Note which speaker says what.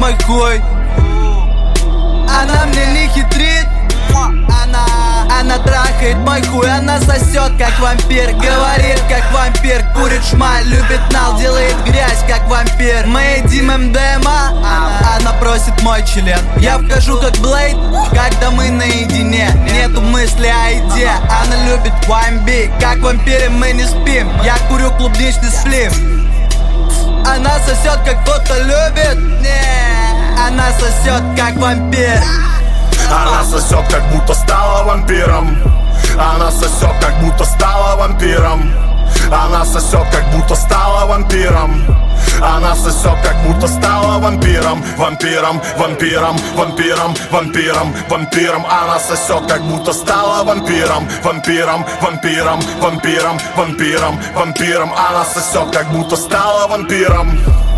Speaker 1: мой хуй. Она мне не хитрит, она трахает мой хуй, она сосет как вампир, говорит как вампир, курит шмаль, любит нал, делает грязь как вампир. Мы едим МДМА, она просит мой член. Я вхожу как Блейд, когда мы наедине, нету мысли о еде. Она любит вамби, как вампиры мы не спим. Я курю клубничный сплив. Она сосет как кто-то любит, она сосет как вампир.
Speaker 2: Она сосет, как будто стала вампиром. Она сосет, как будто стала вампиром. Она сосет, как будто стала вампиром. Она сосет, как будто стала вампиром. Вампиром, вампиром, вампиром, вампиром, вампиром. Она сосет, как будто стала вампиром. Вампиром, вампиром, вампиром, вампиром, вампиром. Она сосет, как будто стала вампиром.